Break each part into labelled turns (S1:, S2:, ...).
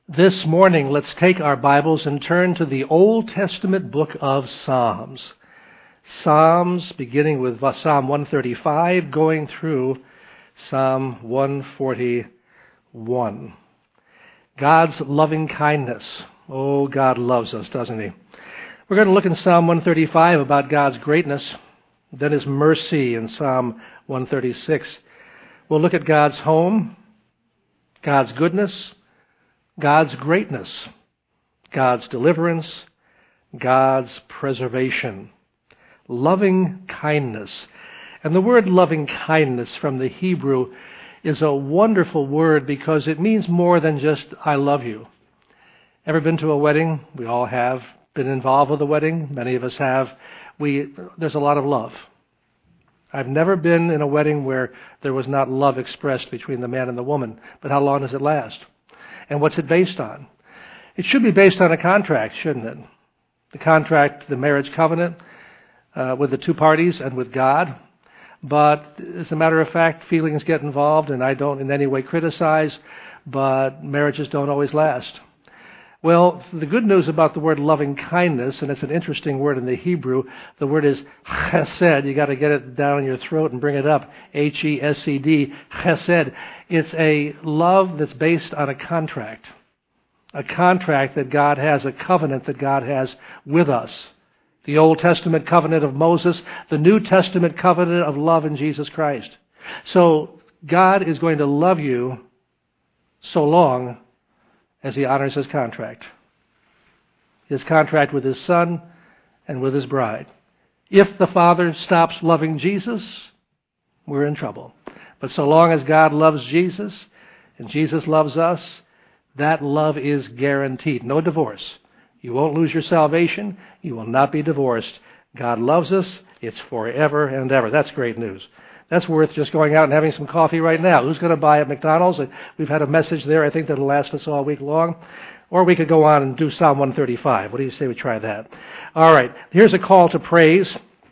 S1: This morning, let's take our Bibles and turn to the Old Testament book of Psalms. Psalms, beginning with Psalm 135, going through Psalm 141. God's loving kindness. Oh, God loves us, doesn't He? We're going to look in Psalm 135 about God's greatness, then His mercy in Psalm 136. We'll look at God's home, God's goodness, God's greatness, God's deliverance, God's preservation, loving kindness. And the word loving kindness from the Hebrew is a wonderful word because it means more than just I love you. Ever been to a wedding? We all have been involved with a wedding. Many of us have. There's a lot of love. I've never been in a wedding where there was not love expressed between the man and the woman. But how long does it last? And what's it based on? It should be based on a contract, shouldn't it? The contract, the marriage covenant with the two parties and with God. But as a matter of fact, feelings get involved, and I don't in any way criticize, but marriages don't always last. Well, the good news about the word loving kindness, and it's an interesting word in the Hebrew, the word is chesed. You got to get it down in your throat and bring it up. H-E-S-E-D, chesed. It's a love that's based on a contract that God has, a covenant that God has with us. The Old Testament covenant of Moses, the New Testament covenant of love in Jesus Christ. So God is going to love you so long as He honors His contract with His Son and with His bride. If the Father stops loving Jesus, we're in trouble. But so long as God loves Jesus and Jesus loves us, that love is guaranteed. No divorce. You won't lose your salvation. You will not be divorced. God loves us. It's forever and ever. That's great news. That's worth just going out and having some coffee right now. Who's going to buy at McDonald's? We've had a message there, I think, that'll last us all week long. Or we could go on and do Psalm 135. What do you say we try that? All right. Here's a call to praise.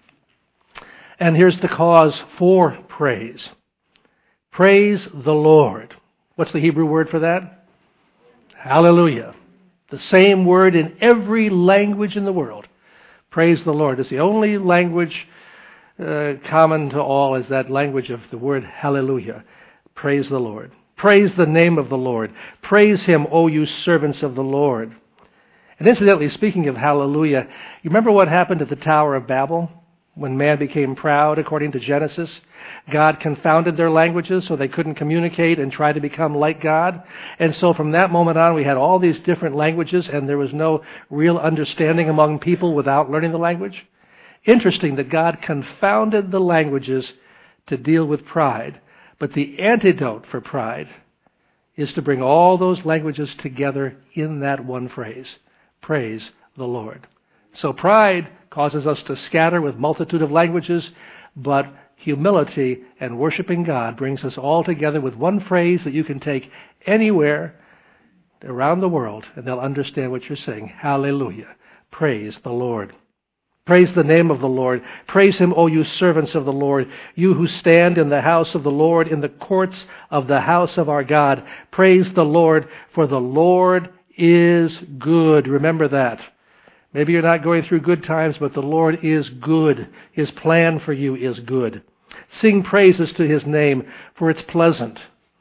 S1: And here's the cause for praise. Praise the Lord. What's the Hebrew word for that? Hallelujah. The same word in every language in the world. Praise the Lord. It's the only language common to all is that language of the word hallelujah. Praise the Lord. Praise the name of the Lord. Praise Him, O you servants of the Lord. And incidentally, speaking of hallelujah, you remember what happened at the Tower of Babel? When man became proud, according to Genesis, God confounded their languages so they couldn't communicate and try to become like God. And so from that moment on, we had all these different languages, and there was no real understanding among people without learning the language. Interesting that God confounded the languages to deal with pride. But the antidote for pride is to bring all those languages together in that one phrase. Praise the Lord. So pride causes us to scatter with multitude of languages, but humility and worshiping God brings us all together with one phrase that you can take anywhere around the world, and they'll understand what you're saying. Hallelujah. Praise the Lord. Praise the name of the Lord. Praise Him, O you servants of the Lord, you who stand in the house of the Lord, in the courts of the house of our God. Praise the Lord, for the Lord is good. Remember that. Maybe you're not going through good times, but the Lord is good. His plan for you is good. Sing praises to His name, for it's pleasant.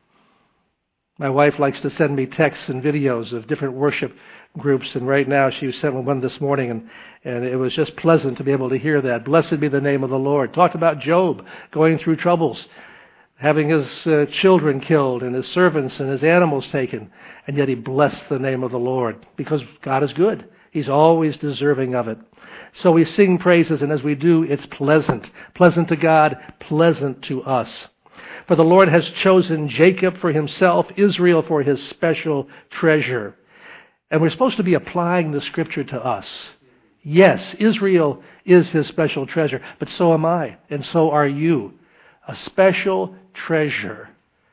S1: My wife likes to send me texts and videos of different worship groups, and right now she sent me one this morning, and it was just pleasant to be able to hear that. Blessed be the name of the Lord. Talked about Job going through troubles, having his children killed and his servants and his animals taken, and yet he blessed the name of the Lord because God is good. He's always deserving of it. So we sing praises, and as we do, it's pleasant. Pleasant to God, pleasant to us. For the Lord has chosen Jacob for Himself, Israel for His special treasure. And we're supposed to be applying the Scripture to us. Yes, Israel is His special treasure, but so am I, and so are you. A special treasure.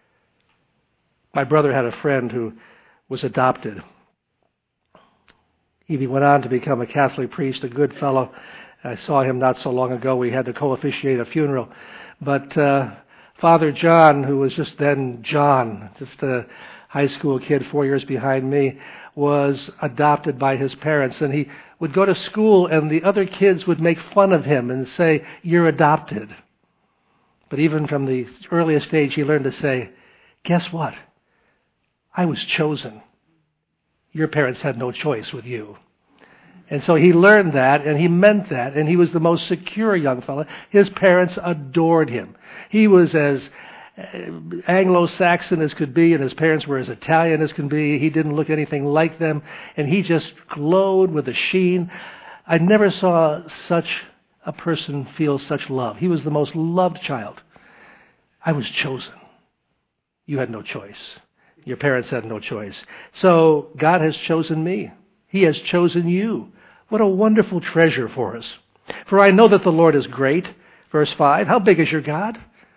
S1: My brother had a friend who was adopted. He went on to become a Catholic priest, a good fellow. I saw him not so long ago. We had to co-officiate a funeral. But Father John, who was just then John, just high school kid 4 years behind me, was adopted by his parents. And he would go to school and the other kids would make fun of him and say, "You're adopted." But even from the earliest age, he learned to say, "Guess what? I was chosen. Your parents had no choice with you." And so he learned that, and he meant that, and he was the most secure young fellow. His parents adored him. He was as Anglo-Saxon as could be, and his parents were as Italian as can be. He didn't look anything like them, and he just glowed with a sheen. I never saw such a person feel such love. He was the most loved child. I was chosen. You had no choice. Your parents had no choice. So God has chosen me. He has chosen you. What a wonderful treasure for us. "For I know that the Lord is great." Verse 5, how big is your God?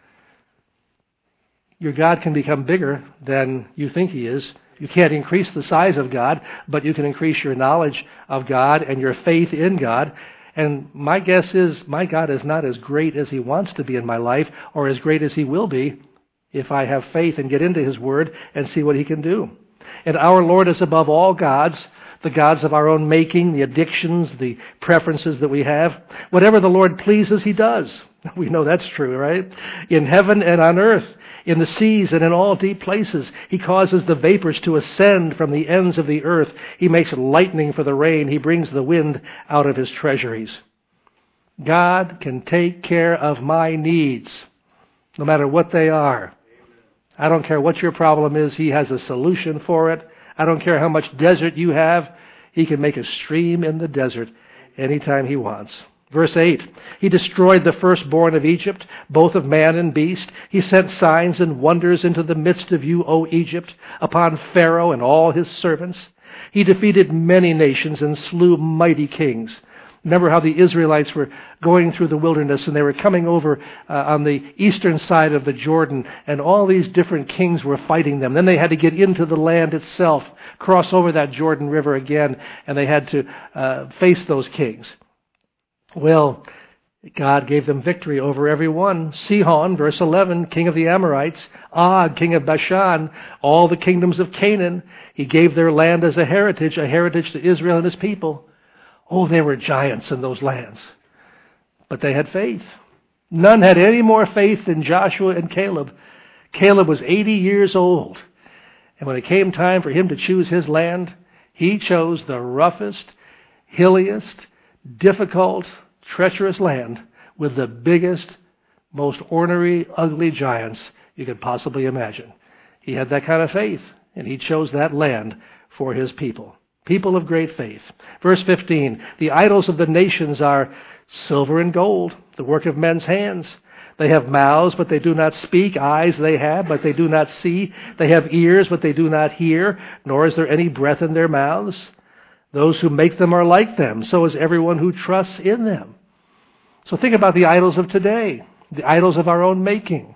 S1: Your God can become bigger than you think He is. You can't increase the size of God, but you can increase your knowledge of God and your faith in God. And my guess is my God is not as great as He wants to be in my life, or as great as He will be if I have faith and get into His Word and see what He can do. And our Lord is above all gods, the gods of our own making, the addictions, the preferences that we have. Whatever the Lord pleases, He does. We know that's true, right? In heaven and on earth, in the seas and in all deep places, He causes the vapors to ascend from the ends of the earth. He makes lightning for the rain. He brings the wind out of His treasuries. God can take care of my needs, no matter what they are. I don't care what your problem is, He has a solution for it. I don't care how much desert you have, He can make a stream in the desert anytime He wants. Verse 8, He destroyed the firstborn of Egypt, both of man and beast. He sent signs and wonders into the midst of you, O Egypt, upon Pharaoh and all his servants. He defeated many nations and slew mighty kings. Remember how the Israelites were going through the wilderness and they were coming over on the eastern side of the Jordan, and all these different kings were fighting them. Then they had to get into the land itself, cross over that Jordan River again, and they had to face those kings. Well, God gave them victory over every one. Sihon, verse 11, king of the Amorites, Og, king of Bashan, all the kingdoms of Canaan. He gave their land as a heritage to Israel and his people. Oh, they were giants in those lands. But they had faith. None had any more faith than Joshua and Caleb. Caleb was 80 years old. And when it came time for him to choose his land, he chose the roughest, hilliest, difficult, treacherous land with the biggest, most ornery, ugly giants you could possibly imagine. He had that kind of faith, and he chose that land for his people. People of great faith. Verse 15, the idols of the nations are silver and gold, the work of men's hands. They have mouths, but they do not speak. Eyes they have, but they do not see. They have ears, but they do not hear, nor is there any breath in their mouths. Those who make them are like them, so is everyone who trusts in them. So think about the idols of today, the idols of our own making.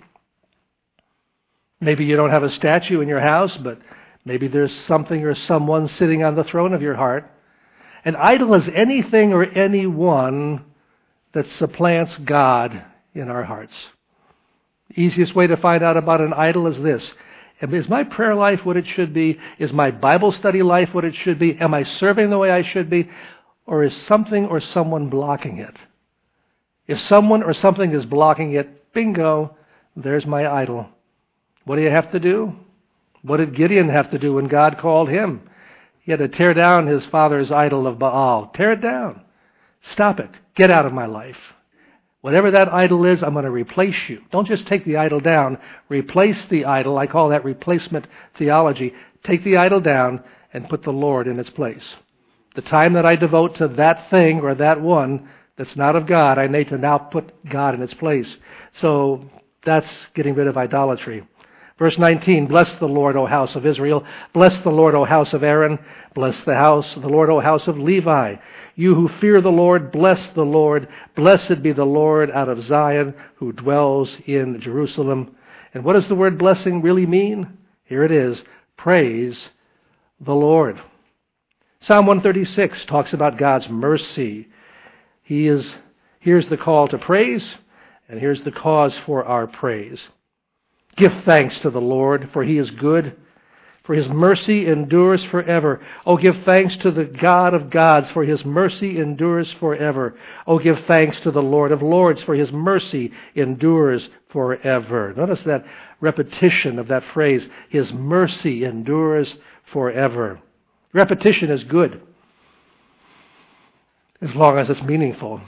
S1: Maybe you don't have a statue in your house, but maybe there's something or someone sitting on the throne of your heart. An idol is anything or anyone that supplants God in our hearts. The easiest way to find out about an idol is this. Is my prayer life what it should be? Is my Bible study life what it should be? Am I serving the way I should be? Or is something or someone blocking it? If someone or something is blocking it, bingo, there's my idol. What do you have to do? What did Gideon have to do when God called him? He had to tear down his father's idol of Baal. Tear it down. Stop it. Get out of my life. Whatever that idol is, I'm going to replace you. Don't just take the idol down. Replace the idol. I call that replacement theology. Take the idol down and put the Lord in its place. The time that I devote to that thing or that one that's not of God, I need to now put God in its place. So that's getting rid of idolatry. Verse 19, bless the Lord, O house of Israel. Bless the Lord, O house of Aaron. Bless the Lord, O house of Levi. You who fear the Lord, bless the Lord. Blessed be the Lord out of Zion, who dwells in Jerusalem. And what does the word blessing really mean? Here it is. Praise the Lord. Psalm 136 talks about God's mercy. Here's the call to praise, and here's the cause for our praise. Give thanks to the Lord, for He is good, for His mercy endures forever. Oh, give thanks to the God of gods, for His mercy endures forever. Oh, give thanks to the Lord of lords, for His mercy endures forever. Notice that repetition of that phrase, His mercy endures forever. Repetition is good, as long as it's meaningful.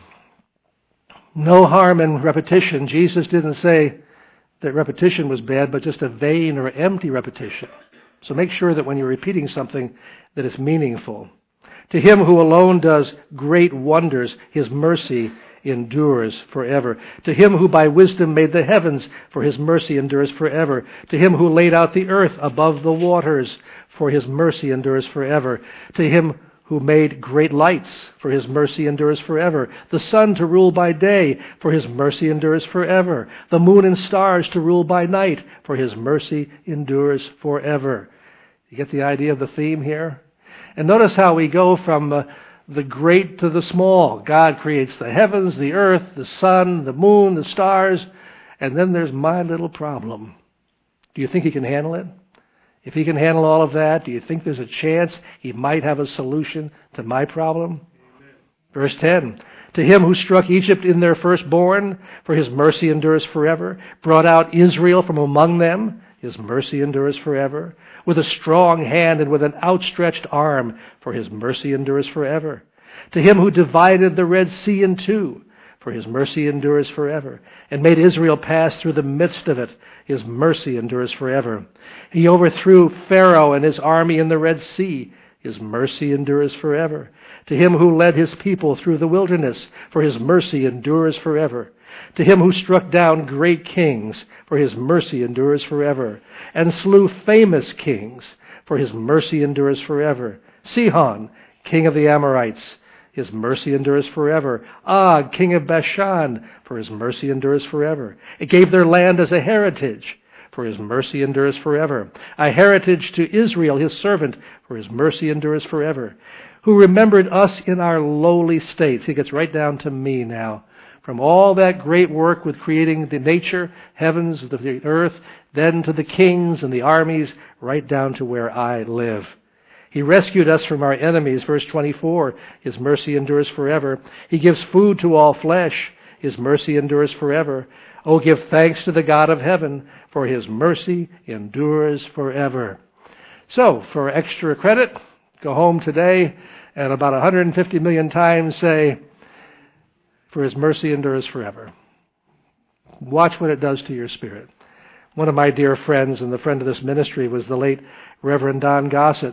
S1: No harm in repetition. Jesus didn't say that repetition was bad, but just a vain or empty repetition. So make sure that when you're repeating something, that it's meaningful. To Him who alone does great wonders, His mercy endures forever. To Him who by wisdom made the heavens, for His mercy endures forever. To Him who laid out the earth above the waters, for His mercy endures forever. To Him who made great lights, for His mercy endures forever. The sun to rule by day, for His mercy endures forever. The moon and stars to rule by night, for His mercy endures forever. You get the idea of the theme here? And notice how we go from the great to the small. God creates the heavens, the earth, the sun, the moon, the stars, and then there's my little problem. Do you think He can handle it? If He can handle all of that, do you think there's a chance He might have a solution to my problem? Amen. Verse 10, to Him who struck Egypt in their firstborn, for His mercy endures forever, brought out Israel from among them, His mercy endures forever, with a strong hand and with an outstretched arm, for His mercy endures forever. To Him who divided the Red Sea in two, for His mercy endures forever, and made Israel pass through the midst of it, His mercy endures forever. He overthrew Pharaoh and his army in the Red Sea, His mercy endures forever. To Him who led His people through the wilderness, for His mercy endures forever. To Him who struck down great kings, for His mercy endures forever, and slew famous kings, for His mercy endures forever. Sihon, king of the Amorites, His mercy endures forever. Og, king of Bashan, for His mercy endures forever. It gave their land as a heritage, for His mercy endures forever. A heritage to Israel, His servant, for His mercy endures forever. Who remembered us in our lowly states. He gets right down to me now. From all that great work with creating the nature, heavens, the earth, then to the kings and the armies, right down to where I live. He rescued us from our enemies, verse 24. His mercy endures forever. He gives food to all flesh. His mercy endures forever. Oh, give thanks to the God of heaven, for His mercy endures forever. So, for extra credit, go home today and about 150 million times say, for His mercy endures forever. Watch what it does to your spirit. One of my dear friends and the friend of this ministry was the late Reverend Don Gossett.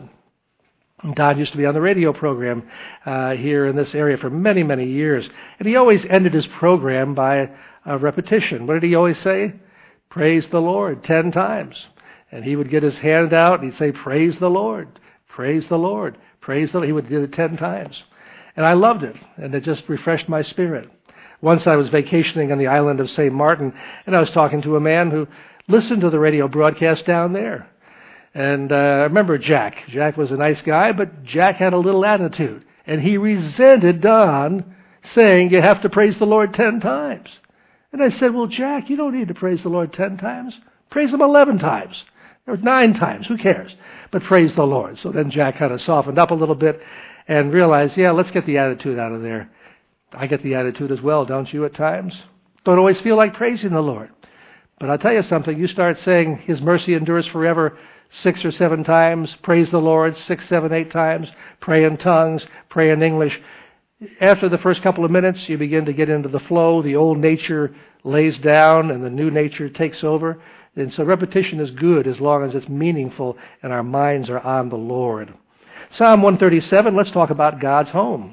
S1: Don used to be on the radio program here in this area for many, many years. And he always ended his program by a repetition. What did he always say? Praise the Lord 10 times. And he would get his hand out and he'd say, praise the Lord, praise the Lord, praise the Lord. He would do it 10 times. And I loved it, and it just refreshed my spirit. Once I was vacationing on the island of St. Martin, and I was talking to a man who listened to the radio broadcast down there. And I remember Jack. Jack was a nice guy, but Jack had a little attitude. And he resented Don saying you have to praise the Lord 10 times. And I said, well, Jack, you don't need to praise the Lord 10 times. Praise Him 11 times. Or 9 times. Who cares? But praise the Lord. So then Jack kind of softened up a little bit and realized, yeah, let's get the attitude out of there. I get the attitude as well, don't you, at times? Don't always feel like praising the Lord. But I'll tell you something. You start saying His mercy endures forever 6 or 7 times. Praise the Lord 6, 7, 8 times. Pray in tongues. Pray in English. After the first couple of minutes, you begin to get into the flow. The old nature lays down and the new nature takes over. And so repetition is good as long as it's meaningful and our minds are on the Lord. Psalm 137, let's talk about God's home.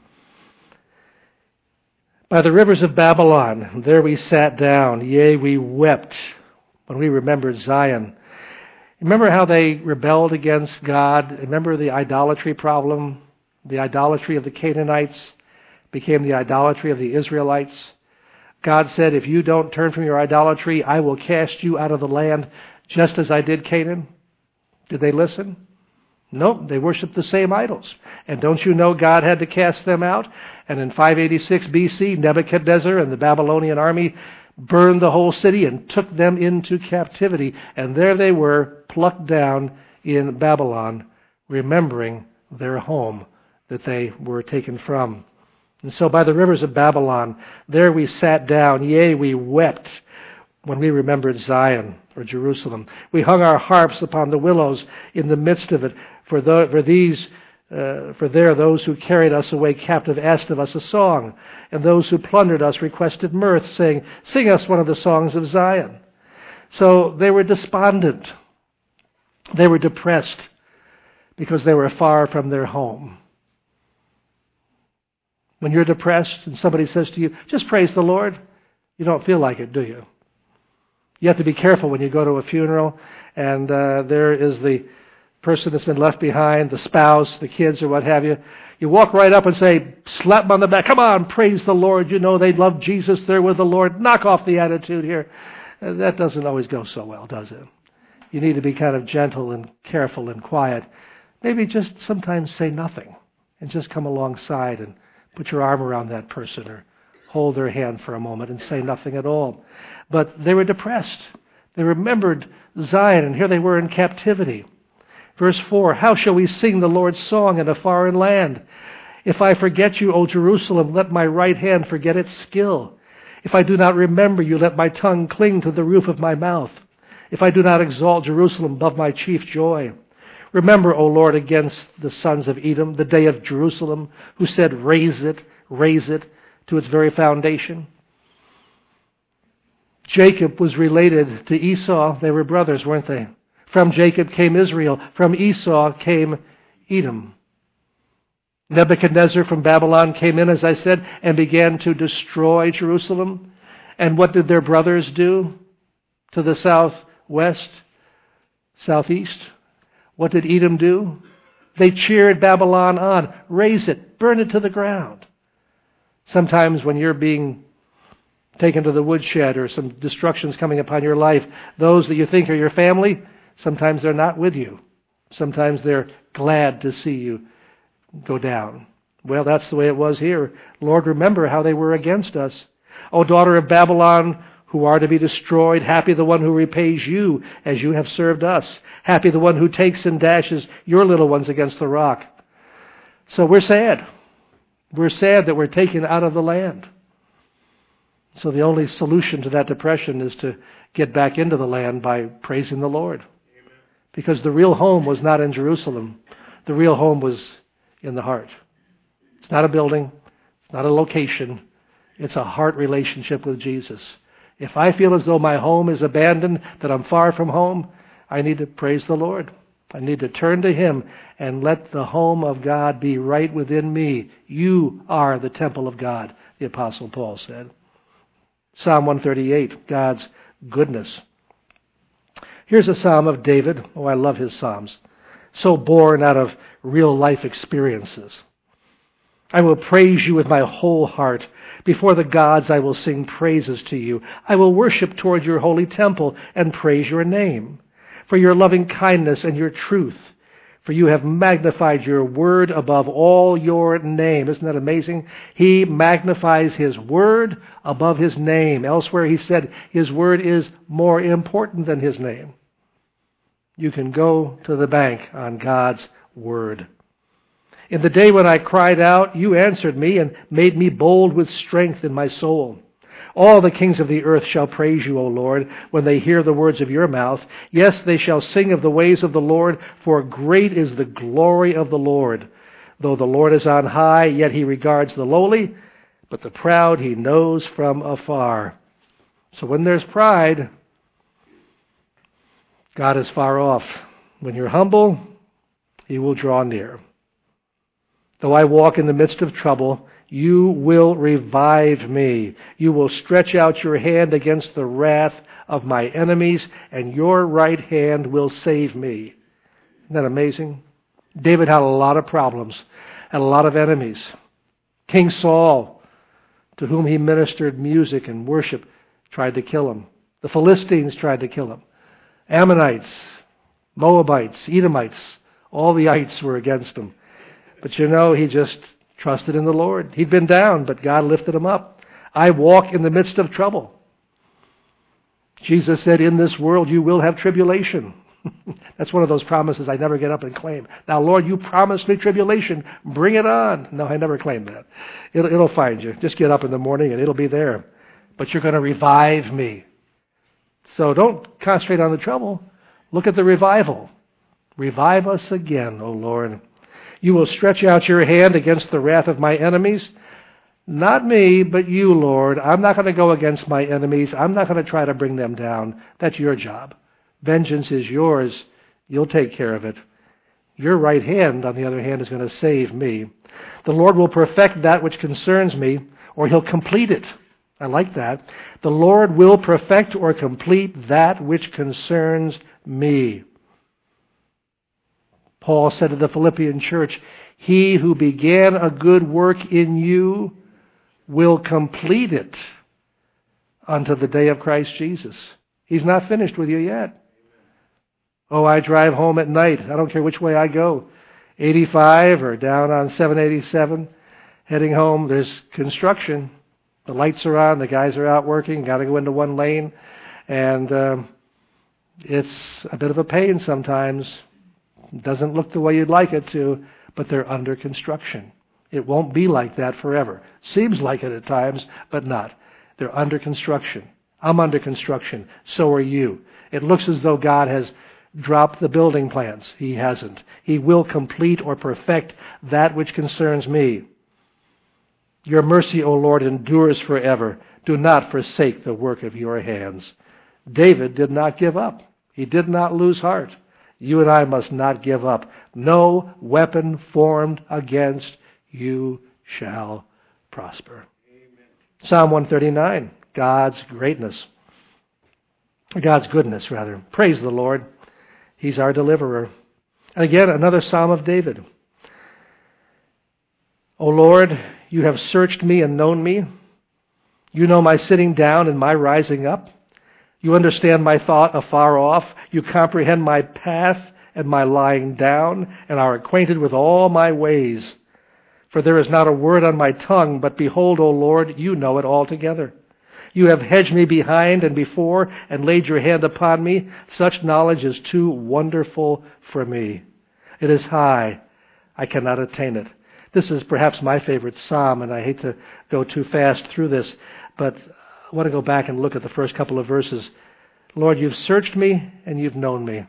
S1: By the rivers of Babylon, there we sat down, yea, we wept when we remembered Zion. Remember how they rebelled against God? Remember the idolatry problem? The idolatry of the Canaanites became the idolatry of the Israelites. God said, if you don't turn from your idolatry, I will cast you out of the land just as I did Canaan. Did they listen? Nope, they worshiped the same idols. And don't you know God had to cast them out? And in 586 BC, Nebuchadnezzar and the Babylonian army burned the whole city and took them into captivity. And there they were, plucked down in Babylon, remembering their home that they were taken from. And so by the rivers of Babylon, there we sat down, yea, we wept when we remembered Zion or Jerusalem. We hung our harps upon the willows in the midst of it, for there those who carried us away captive asked of us a song, and those who plundered us requested mirth, saying, "Sing us one of the songs of Zion." So they were despondent. They were depressed because they were far from their home. When you're depressed and somebody says to you, "Just praise the Lord," you don't feel like it, do you? You have to be careful when you go to a funeral and there is the person that's been left behind, the spouse, the kids, or what have you. You walk right up and say, slap them on the back, "Come on, praise the Lord. You know they love Jesus. They're with the Lord. Knock off the attitude here." That doesn't always go so well, does it? You need to be kind of gentle and careful and quiet. Maybe just sometimes say nothing and just come alongside and put your arm around that person or hold their hand for a moment and say nothing at all. But they were depressed. They remembered Zion, and here they were in captivity. Verse 4, "How shall we sing the Lord's song in a foreign land? If I forget you, O Jerusalem, let my right hand forget its skill. If I do not remember you, let my tongue cling to the roof of my mouth. If I do not exalt Jerusalem above my chief joy. Remember, O Lord, against the sons of Edom, the day of Jerusalem, who said, raise it to its very foundation." Jacob was related to Esau. They were brothers, weren't they? From Jacob came Israel. From Esau came Edom. Nebuchadnezzar from Babylon came in, as I said, and began to destroy Jerusalem. And what did their brothers do to the southwest, southeast? What did Edom do? They cheered Babylon on. Raise it. Burn it to the ground. Sometimes when you're being taken to the woodshed or some destruction's coming upon your life, those that you think are your family, sometimes they're not with you. Sometimes they're glad to see you go down. Well, that's the way it was here. Lord, remember how they were against us. O daughter of Babylon, who are to be destroyed, happy the one who repays you as you have served us. Happy the one who takes and dashes your little ones against the rock. So we're sad. We're sad that we're taken out of the land. So the only solution to that depression is to get back into the land by praising the Lord. Amen. Because the real home was not in Jerusalem. The real home was in the heart. It's not a building. It's not a location. It's a heart relationship with Jesus. If I feel as though my home is abandoned, that I'm far from home, I need to praise the Lord. I need to turn to Him and let the home of God be right within me. You are the temple of God, the Apostle Paul said. Psalm 138, God's goodness. Here's a psalm of David. Oh, I love his psalms. So born out of real life experiences. "I will praise you with my whole heart. Before the gods I will sing praises to you. I will worship toward your holy temple and praise your name. For your loving kindness and your truth. For you have magnified your word above all your name." Isn't that amazing? He magnifies His word above His name. Elsewhere He said His word is more important than His name. You can go to the bank on God's word. "In the day when I cried out, you answered me and made me bold with strength in my soul. All the kings of the earth shall praise you, O Lord, when they hear the words of your mouth. Yes, they shall sing of the ways of the Lord, for great is the glory of the Lord. Though the Lord is on high, yet He regards the lowly, but the proud He knows from afar." So when there's pride, God is far off. When you're humble, He will draw near. "Though I walk in the midst of trouble, you will revive me. You will stretch out your hand against the wrath of my enemies, and your right hand will save me." Isn't that amazing? David had a lot of problems and a lot of enemies. King Saul, to whom he ministered music and worship, tried to kill him. The Philistines tried to kill him. Ammonites, Moabites, Edomites, all the ites were against him. But you know, he just trusted in the Lord. He'd been down, but God lifted him up. "I walk in the midst of trouble." Jesus said, "In this world you will have tribulation." That's one of those promises I never get up and claim. Now, Lord, you promised me tribulation. Bring it on. No, I never claim that. It'll find you. Just get up in the morning and it'll be there. But you're going to revive me. So don't concentrate on the trouble. Look at the revival. Revive us again, O Lord. You will stretch out your hand against the wrath of my enemies. Not me, but you, Lord. I'm not going to go against my enemies. I'm not going to try to bring them down. That's your job. Vengeance is yours. You'll take care of it. Your right hand, on the other hand, is going to save me. The Lord will perfect that which concerns me, or he'll complete it. I like that. The Lord will perfect or complete that which concerns me. Paul said to the Philippian church, he who began a good work in you will complete it unto the day of Christ Jesus. He's not finished with you yet. Oh, I drive home at night. I don't care which way I go. 85 or down on 787. Heading home, there's construction. The lights are on. The guys are out working. Got to go into one lane. And it's a bit of a pain sometimes. It doesn't look the way you'd like it to, but they're under construction. It won't be like that forever. Seems like it at times, but not. They're under construction. I'm under construction. So are you. It looks as though God has dropped the building plans. He hasn't. He will complete or perfect that which concerns me. Your mercy, O Lord, endures forever. Do not forsake the work of your hands. David did not give up. He did not lose heart. You and I must not give up. No weapon formed against you shall prosper. Amen. Psalm 139, God's greatness. God's goodness, rather. Praise the Lord. He's our deliverer. And again, another Psalm of David. O Lord, you have searched me and known me. You know my sitting down and my rising up. You understand my thought afar off. You comprehend my path and my lying down, and are acquainted with all my ways. For there is not a word on my tongue, but behold, O Lord, you know it altogether. You have hedged me behind and before, and laid your hand upon me. Such knowledge is too wonderful for me. It is high. I cannot attain it. This is perhaps my favorite psalm, and I hate to go too fast through this, but I want to go back and look at the first couple of verses. Lord, you've searched me and you've known me.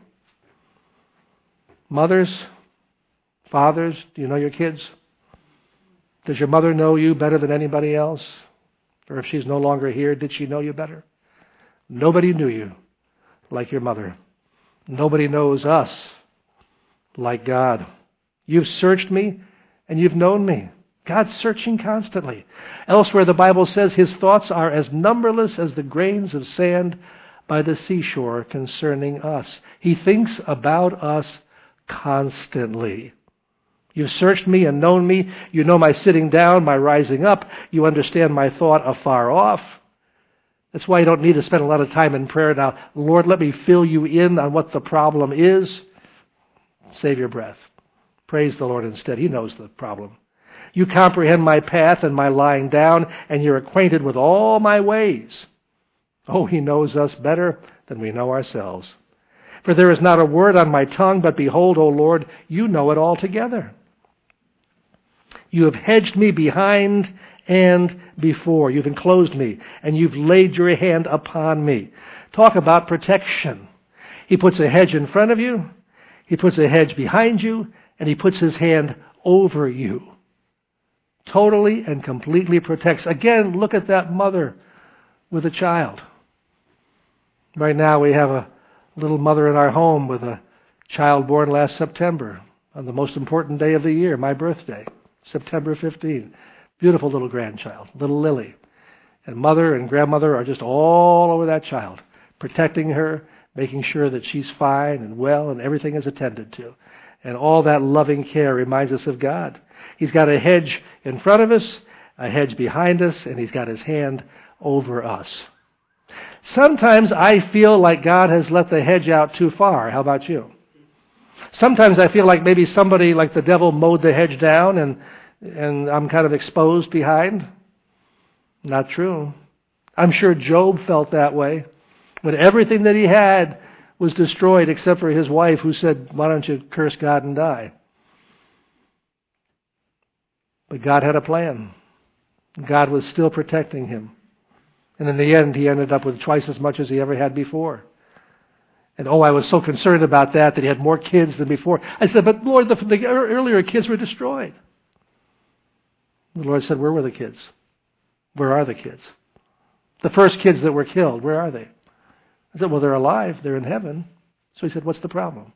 S1: Mothers, fathers, do you know your kids? Does your mother know you better than anybody else? Or if she's no longer here, did she know you better? Nobody knew you like your mother. Nobody knows us like God. You've searched me and you've known me. God's searching constantly. Elsewhere, the Bible says his thoughts are as numberless as the grains of sand by the seashore concerning us. He thinks about us constantly. You've searched me and known me. You know my sitting down, my rising up. You understand my thought afar off. That's why you don't need to spend a lot of time in prayer now. Lord, let me fill you in on what the problem is. Save your breath. Praise the Lord instead. He knows the problem. You comprehend my path and my lying down, and you're acquainted with all my ways. Oh, he knows us better than we know ourselves. For there is not a word on my tongue, but behold, O Lord, you know it altogether. You have hedged me behind and before. You've enclosed me, and you've laid your hand upon me. Talk about protection. He puts a hedge in front of you, he puts a hedge behind you, and he puts his hand over you. Totally and completely protects. Again, look at that mother with a child. Right now we have a little mother in our home with a child born last September on the most important day of the year, my birthday, September 15. Beautiful little grandchild, little Lily. And mother and grandmother are just all over that child, protecting her, making sure that she's fine and well and everything is attended to. And all that loving care reminds us of God. He's got a hedge in front of us, a hedge behind us, and he's got his hand over us. Sometimes I feel like God has let the hedge out too far. How about you? Sometimes I feel like maybe somebody, like the devil, mowed the hedge down and I'm kind of exposed behind. Not true. I'm sure Job felt that way when everything that he had was destroyed except for his wife, who said, "Why don't you curse God and die?" But God had a plan. God was still protecting him. And in the end, he ended up with twice as much as he ever had before. And I was so concerned about that he had more kids than before. I said, "But Lord, the earlier kids were destroyed." The Lord said, "Where were the kids? Where are the kids? The first kids that were killed, where are they?" I said, "Well, they're alive. They're in heaven." So he said, "What's the problem?"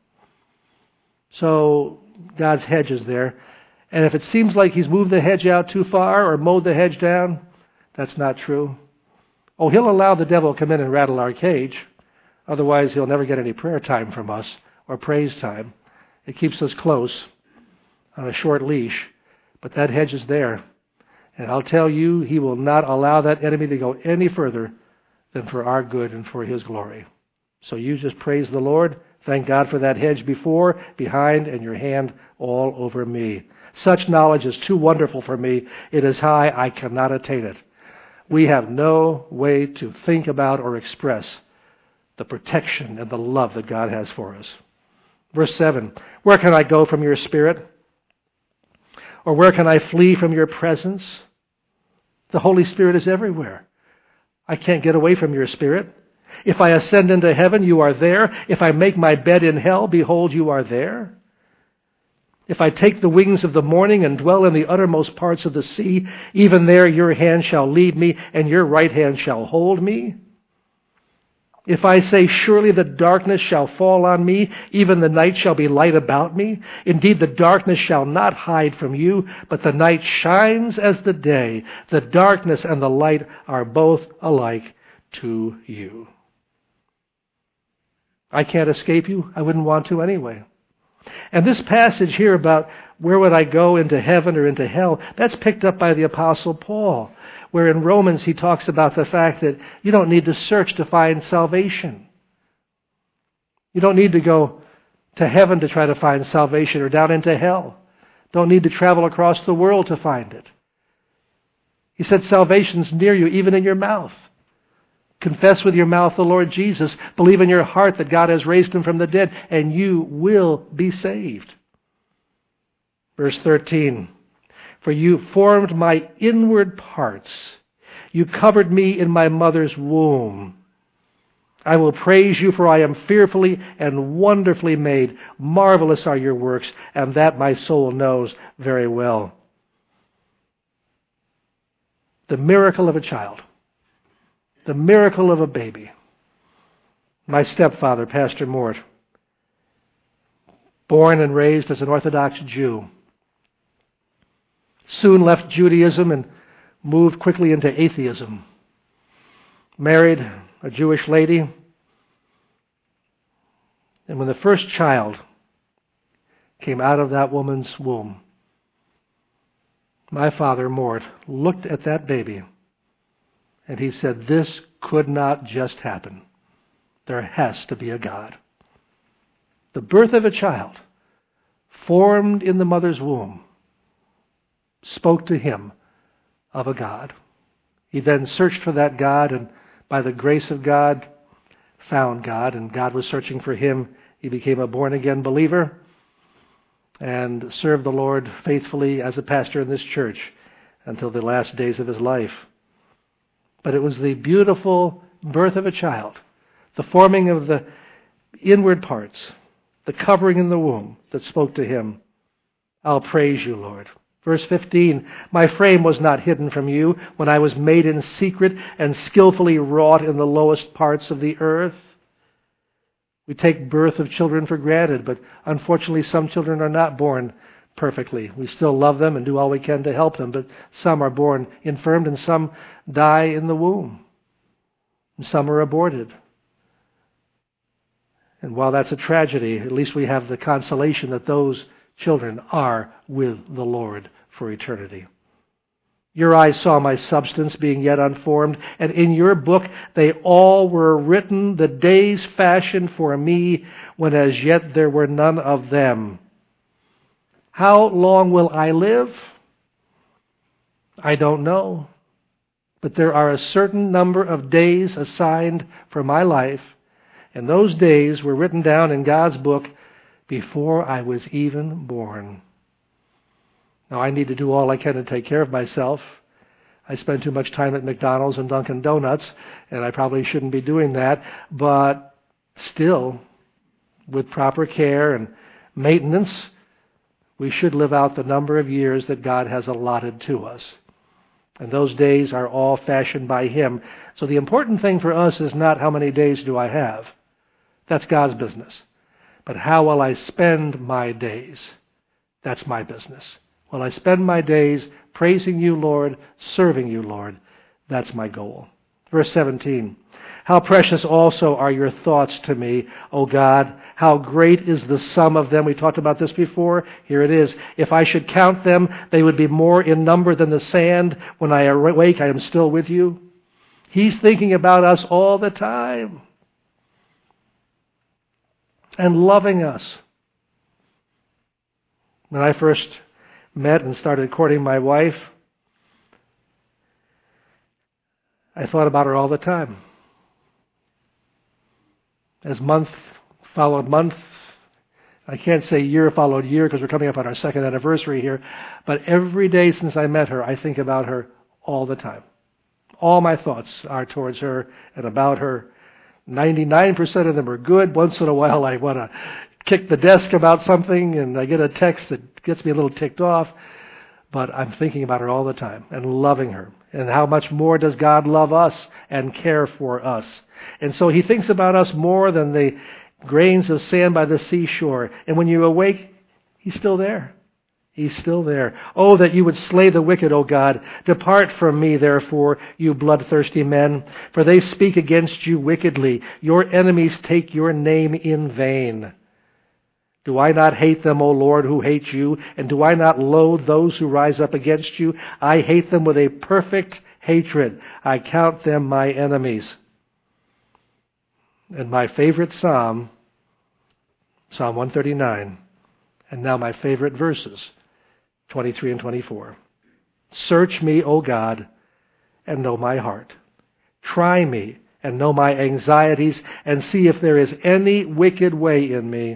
S1: So God's hedge is there. And if it seems like he's moved the hedge out too far or mowed the hedge down, that's not true. He'll allow the devil to come in and rattle our cage. Otherwise, he'll never get any prayer time from us or praise time. It keeps us close on a short leash. But that hedge is there. And I'll tell you, he will not allow that enemy to go any further than for our good and for his glory. So you just praise the Lord. Thank God for that hedge before, behind, and your hand all over me. Such knowledge is too wonderful for me. It is high. I cannot attain it. We have no way to think about or express the protection and the love that God has for us. Verse 7, "Where can I go from your spirit? Or where can I flee from your presence?" The Holy Spirit is everywhere. I can't get away from your Spirit. If I ascend into heaven, you are there. If I make my bed in hell, behold, you are there. If I take the wings of the morning and dwell in the uttermost parts of the sea, even there your hand shall lead me, and your right hand shall hold me. If I say, surely the darkness shall fall on me, even the night shall be light about me. Indeed, the darkness shall not hide from you, but the night shines as the day. The darkness and the light are both alike to you. I can't escape you. I wouldn't want to anyway. And this passage here about where would I go, into heaven or into hell, that's picked up by the Apostle Paul, where in Romans he talks about the fact that you don't need to search to find salvation. You don't need to go to heaven to try to find salvation or down into hell. Don't need to travel across the world to find it. He said salvation's near you, even in your mouth. Confess with your mouth the Lord Jesus. Believe in your heart that God has raised him from the dead, and you will be saved. Verse 13, "For you formed my inward parts. You covered me in my mother's womb. I will praise you, for I am fearfully and wonderfully made. Marvelous are your works, and that my soul knows very well." The miracle of a child. The miracle of a baby. My stepfather, Pastor Mort, born and raised as an Orthodox Jew, soon left Judaism and moved quickly into atheism. Married a Jewish lady. And when the first child came out of that woman's womb, my father, Mort, looked at that baby and he said, "This could not just happen. There has to be a God." The birth of a child formed in the mother's womb spoke to him of a God. He then searched for that God, and by the grace of God, found God, and God was searching for him. He became a born-again believer and served the Lord faithfully as a pastor in this church until the last days of his life. But it was the beautiful birth of a child, the forming of the inward parts, the covering in the womb that spoke to him. I'll praise you, Lord. Verse 15, "My frame was not hidden from you when I was made in secret and skillfully wrought in the lowest parts of the earth." We take birth of children for granted, but unfortunately some children are not born perfectly. We still love them and do all we can to help them, but some are born infirmed and some die in the womb. And some are aborted. And while that's a tragedy, at least we have the consolation that those children are with the Lord for eternity. "Your eyes saw my substance being yet unformed, and in your book they all were written, the days fashioned for me, when as yet there were none of them. How long will I live? I don't know. But there are a certain number of days assigned for my life, And those days were written down in God's book before I was even born. Now, I need to do all I can to take care of myself. I spend too much time at McDonald's and Dunkin' Donuts, and I probably shouldn't be doing that. But still, with proper care and maintenance, we should live out the number of years that God has allotted to us. And those days are all fashioned by Him. So the important thing for us is not how many days do I have. That's God's business. But how will I spend my days? That's my business. Will I spend my days praising you, Lord, serving you, Lord? That's my goal. Verse 17. How precious also are your thoughts to me, O God. How great is the sum of them. We talked about this before. Here it is. If I should count them, they would be more in number than the sand. When I awake, I am still with you. He's thinking about us all the time and loving us. When I first met and started courting my wife, I thought about her all the time. As month followed month, I can't say year followed year because we're coming up on our second anniversary here, but every day since I met her, I think about her all the time. All my thoughts are towards her and about her. 99% of them are good. Once in a while I want to kick the desk about something and I get a text that gets me a little ticked off, but I'm thinking about her all the time and loving her. And how much more does God love us and care for us? And so He thinks about us more than the grains of sand by the seashore. And when you awake, He's still there. He's still there. Oh, that you would slay the wicked, O God. Depart from me, therefore, you bloodthirsty men, for they speak against you wickedly. Your enemies take your name in vain. Do I not hate them, O Lord, who hate you? And do I not loathe those who rise up against you? I hate them with a perfect hatred. I count them my enemies. And my favorite psalm, Psalm 139, and now my favorite verses, 23 and 24. Search me, O God, and know my heart. Try me and know my anxieties, and see if there is any wicked way in me,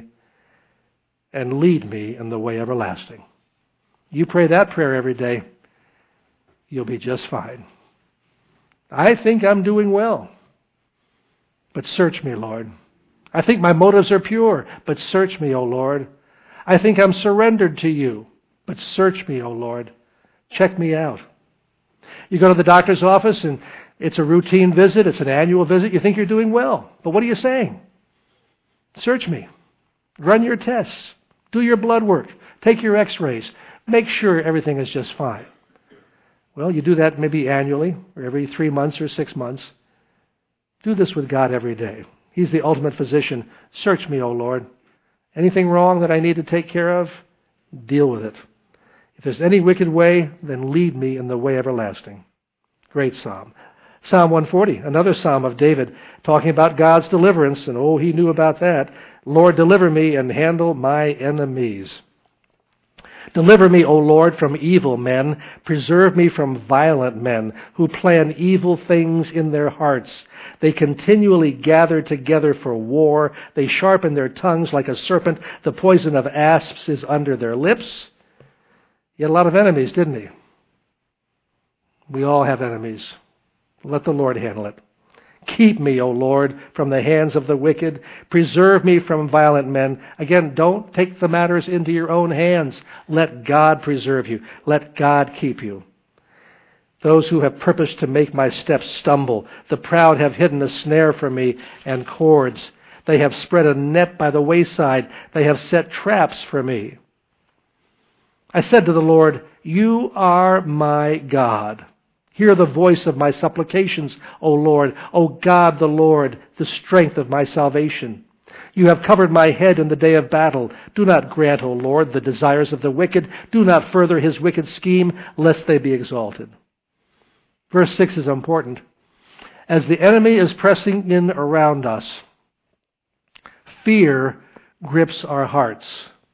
S1: and lead me in the way everlasting. You pray that prayer every day, you'll be just fine. I think I'm doing well, but search me, Lord. I think my motives are pure, but search me, O Lord. I think I'm surrendered to you, but search me, O Lord. Check me out. You go to the doctor's office and it's a routine visit, it's an annual visit, you think you're doing well, but what are you saying? Search me. Run your tests. Do your blood work. Take your x-rays. Make sure everything is just fine. Well, you do that maybe annually, or every 3 months or 6 months. Do this with God every day. He's the ultimate physician. Search me, O Lord. Anything wrong that I need to take care of, deal with it. If there's any wicked way, then lead me in the way everlasting. Great psalm. Psalm 140, another psalm of David, talking about God's deliverance, and oh, he knew about that. Lord, deliver me and handle my enemies. Deliver me, O Lord, from evil men. Preserve me from violent men who plan evil things in their hearts. They continually gather together for war. They sharpen their tongues like a serpent. The poison of asps is under their lips. He had a lot of enemies, didn't he? We all have enemies. Let the Lord handle it. Keep me, O Lord, from the hands of the wicked. Preserve me from violent men. Again, don't take the matters into your own hands. Let God preserve you. Let God keep you. Those who have purposed to make my steps stumble. The proud have hidden a snare for me and cords. They have spread a net by the wayside. They have set traps for me. I said to the Lord, you are my God. Hear the voice of my supplications, O Lord. O God the Lord, the strength of my salvation. You have covered my head in the day of battle. Do not grant, O Lord, the desires of the wicked. Do not further his wicked scheme, lest they be exalted. Verse 6 is important. As the enemy is pressing in around us, fear grips our hearts.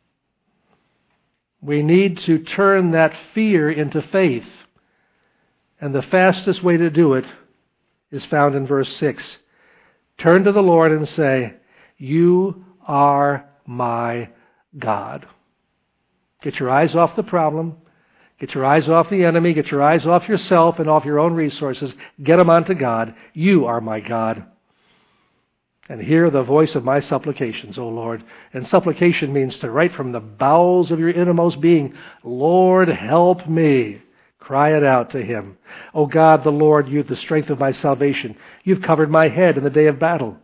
S1: We need to turn that fear into faith. And the fastest way to do it is found in verse 6. Turn to the Lord and say, you are my God. Get your eyes off the problem. Get your eyes off the enemy. Get your eyes off yourself and off your own resources. Get them onto God. You are my God. And hear the voice of my supplications, O Lord. And supplication means to write from the bowels of your innermost being, Lord, help me. Cry it out to him. O God, the Lord, you, the strength of my salvation. You've covered my head in the day of battle.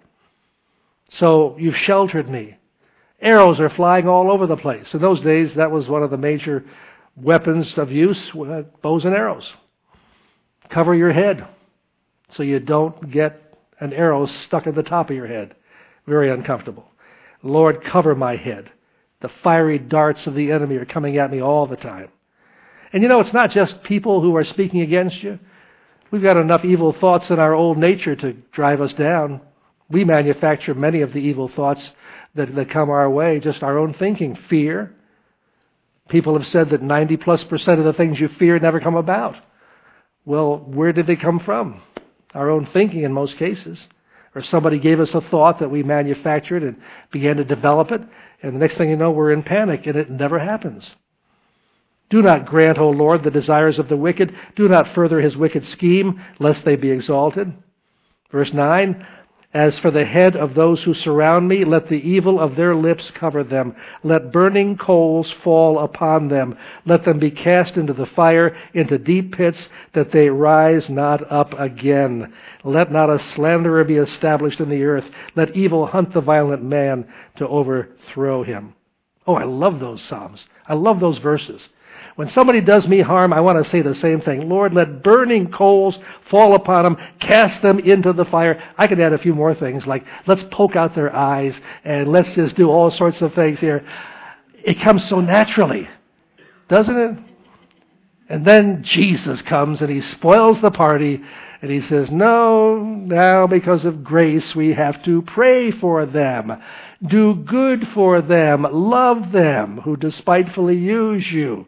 S1: So you've sheltered me. Arrows are flying all over the place. In those days, that was one of the major weapons of use, bows and arrows. Cover your head so you don't get an arrow stuck at the top of your head. Very uncomfortable. Lord, cover my head. The fiery darts of the enemy are coming at me all the time. And you know, it's not just people who are speaking against you. We've got enough evil thoughts in our old nature to drive us down. We manufacture many of the evil thoughts that come our way, just our own thinking. Fear. People have said that 90+% of the things you fear never come about. Well, where did they come from? Our own thinking in most cases. Or somebody gave us a thought that we manufactured and began to develop it, and the next thing you know, we're in panic, and it never happens. Do not grant, O Lord, the desires of the wicked. Do not further his wicked scheme, lest they be exalted. Verse 9, as for the head of those who surround me, let the evil of their lips cover them. Let burning coals fall upon them. Let them be cast into the fire, into deep pits, that they rise not up again. Let not a slanderer be established in the earth. Let evil hunt the violent man to overthrow him. Oh, I love those Psalms. I love those verses. When somebody does me harm, I want to say the same thing. Lord, let burning coals fall upon them, cast them into the fire. I could add a few more things, like let's poke out their eyes, and let's just do all sorts of things here. It comes so naturally, doesn't it? And then Jesus comes and he spoils the party, and he says, no, now because of grace we have to pray for them, do good for them, love them who despitefully use you.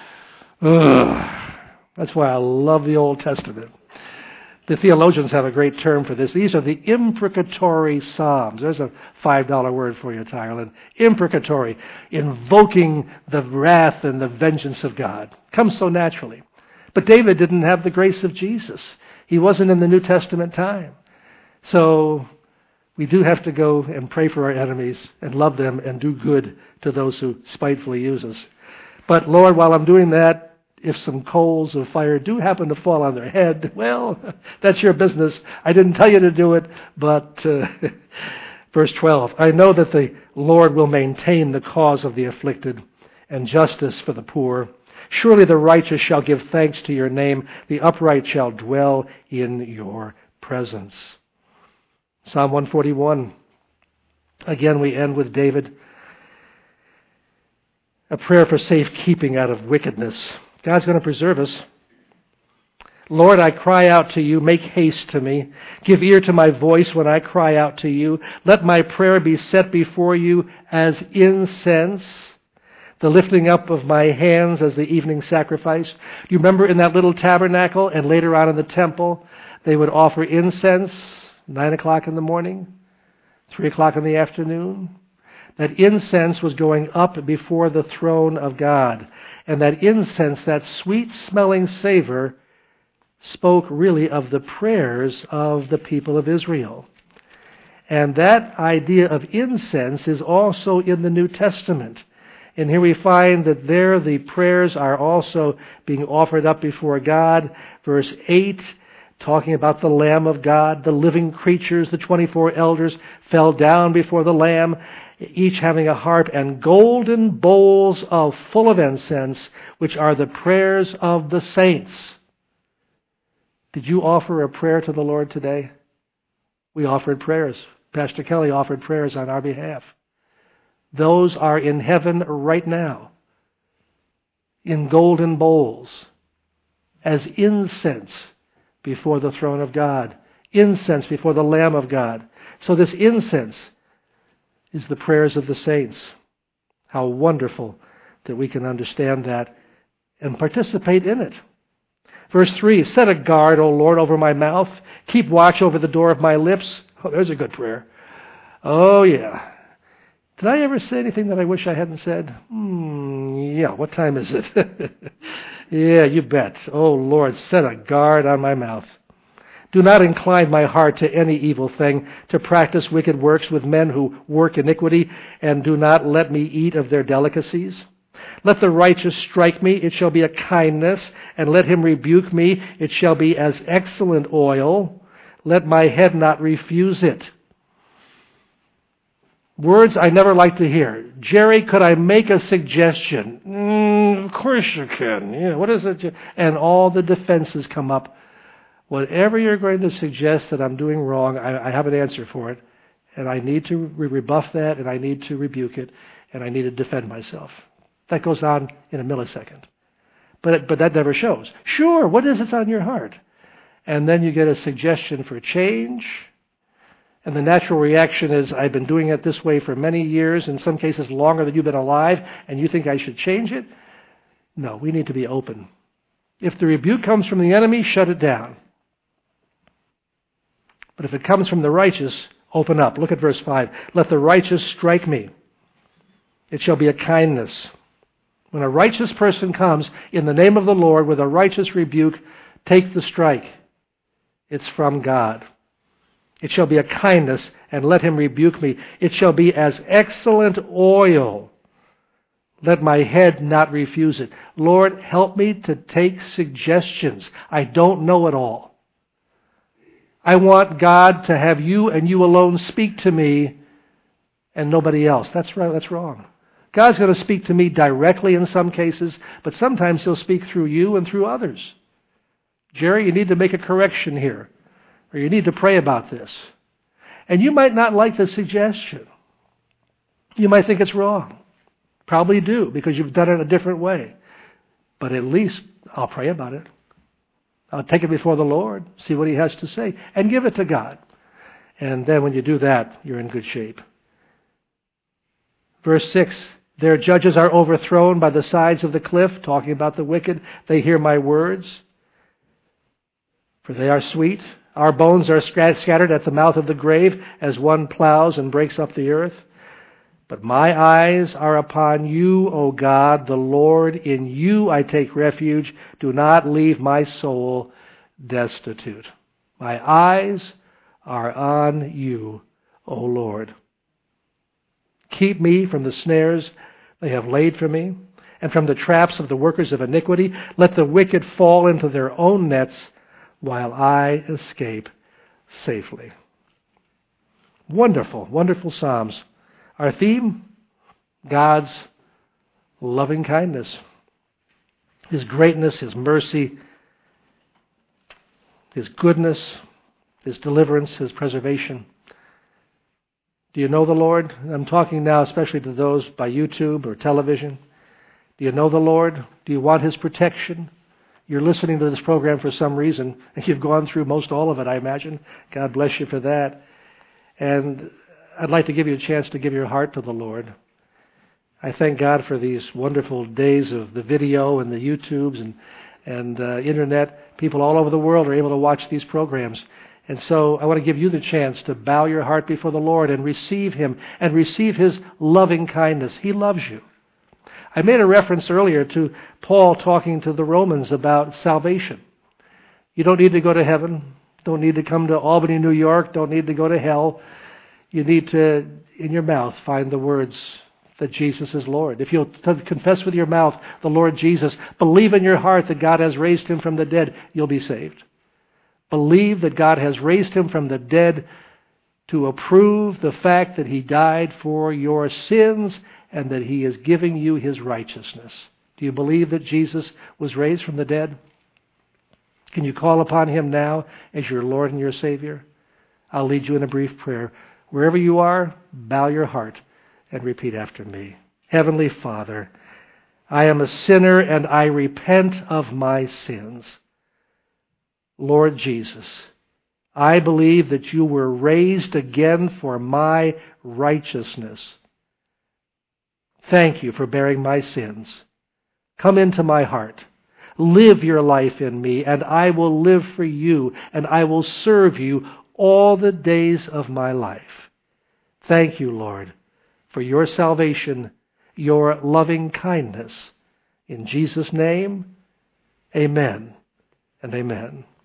S1: Ugh. That's why I love the Old Testament. The theologians have a great term for this. These are the imprecatory Psalms. There's a $5 word for you, Tylerland. Imprecatory, invoking the wrath and the vengeance of God. Comes so naturally. But David didn't have the grace of Jesus. He wasn't in the New Testament time. So we do have to go and pray for our enemies and love them and do good to those who spitefully use us. But Lord, while I'm doing that, if some coals of fire do happen to fall on their head, well, that's your business. I didn't tell you to do it, but verse 12, I know that the Lord will maintain the cause of the afflicted and justice for the poor. Surely the righteous shall give thanks to your name. The upright shall dwell in your presence. Psalm 141. Again, we end with David. A prayer for safekeeping out of wickedness. God's going to preserve us. Lord, I cry out to you. Make haste to me. Give ear to my voice when I cry out to you. Let my prayer be set before you as incense, the lifting up of my hands as the evening sacrifice. Do you remember in that little tabernacle and later on in the temple, they would offer incense 9 o'clock in the morning, 3 o'clock in the afternoon? That incense was going up before the throne of God. And that incense, that sweet-smelling savor, spoke really of the prayers of the people of Israel. And that idea of incense is also in the New Testament. And here we find that there the prayers are also being offered up before God. Verse 8, talking about the Lamb of God, the living creatures, the 24 elders fell down before the Lamb, each having a harp and golden bowls full of incense, which are the prayers of the saints. Did you offer a prayer to the Lord today? We offered prayers. Pastor Kelly offered prayers on our behalf. Those are in heaven right now, in golden bowls, as incense before the throne of God, incense before the Lamb of God. So this incense is the prayers of the saints. How wonderful that we can understand that and participate in it. Verse 3, set a guard, O Lord, over my mouth. Keep watch over the door of my lips. Oh, there's a good prayer. Oh, yeah. Did I ever say anything that I wish I hadn't said? Yeah, what time is it? Yeah, you bet. Oh, Lord, set a guard on my mouth. Do not incline my heart to any evil thing, to practice wicked works with men who work iniquity, and do not let me eat of their delicacies. Let the righteous strike me, it shall be a kindness, and let him rebuke me, it shall be as excellent oil. Let my head not refuse it. Words I never like to hear. Jerry, could I make a suggestion? Of course you can. Yeah, what is it? And all the defenses come up. Whatever you're going to suggest that I'm doing wrong, I have an answer for it. And I need to rebuff that, and I need to rebuke it, and I need to defend myself. That goes on in a millisecond. But that never shows. Sure, what is it on your heart? And then you get a suggestion for change. And the natural reaction is, I've been doing it this way for many years, in some cases longer than you've been alive, and you think I should change it? No, we need to be open. If the rebuke comes from the enemy, shut it down. But if it comes from the righteous, open up. Look at verse 5. Let the righteous strike me. It shall be a kindness. When a righteous person comes in the name of the Lord with a righteous rebuke, take the strike. It's from God. It shall be a kindness, and let him rebuke me. It shall be as excellent oil. Let my head not refuse it. Lord, help me to take suggestions. I don't know it all. I want God to have you and you alone speak to me and nobody else. That's right. That's wrong. God's going to speak to me directly in some cases, but sometimes he'll speak through you and through others. Jerry, you need to make a correction here, or you need to pray about this. And you might not like the suggestion. You might think it's wrong. Probably do, because you've done it a different way. But at least I'll pray about it. I'll take it before the Lord, see what he has to say, and give it to God. And then when you do that, you're in good shape. Verse 6, their judges are overthrown by the sides of the cliff, talking about the wicked. They hear my words, for they are sweet. Our bones are scattered at the mouth of the grave, as one plows and breaks up the earth. But my eyes are upon you, O God, the Lord. In you I take refuge. Do not leave my soul destitute. My eyes are on you, O Lord. Keep me from the snares they have laid for me, and from the traps of the workers of iniquity. Let the wicked fall into their own nets, while I escape safely. Wonderful, wonderful Psalms. Our theme, God's loving kindness, his greatness, his mercy, his goodness, his deliverance, his preservation. Do you know the Lord? I'm talking now especially to those by YouTube or television. Do you know the Lord? Do you want his protection? You're listening to this program for some reason, and you've gone through most all of it, I imagine. God bless you for that. And I'd like to give you a chance to give your heart to the Lord. I thank God for these wonderful days of the video and the YouTubes and internet. People all over the world are able to watch these programs. And so I want to give you the chance to bow your heart before the Lord and receive him and receive his loving kindness. He loves you. I made a reference earlier to Paul talking to the Romans about salvation. You don't need to go to heaven. Don't need to come to Albany, New York. Don't need to go to hell. You need to, in your mouth, find the words that Jesus is Lord. If you'll confess with your mouth the Lord Jesus, believe in your heart that God has raised him from the dead, you'll be saved. Believe that God has raised him from the dead to approve the fact that he died for your sins and that he is giving you his righteousness. Do you believe that Jesus was raised from the dead? Can you call upon him now as your Lord and your Savior? I'll lead you in a brief prayer. Wherever you are, bow your heart and repeat after me. Heavenly Father, I am a sinner and I repent of my sins. Lord Jesus, I believe that you were raised again for my righteousness. Thank you for bearing my sins. Come into my heart. Live your life in me, and I will live for you, and I will serve you all the days of my life. Thank you, Lord, for your salvation, your loving kindness. In Jesus' name, amen and amen.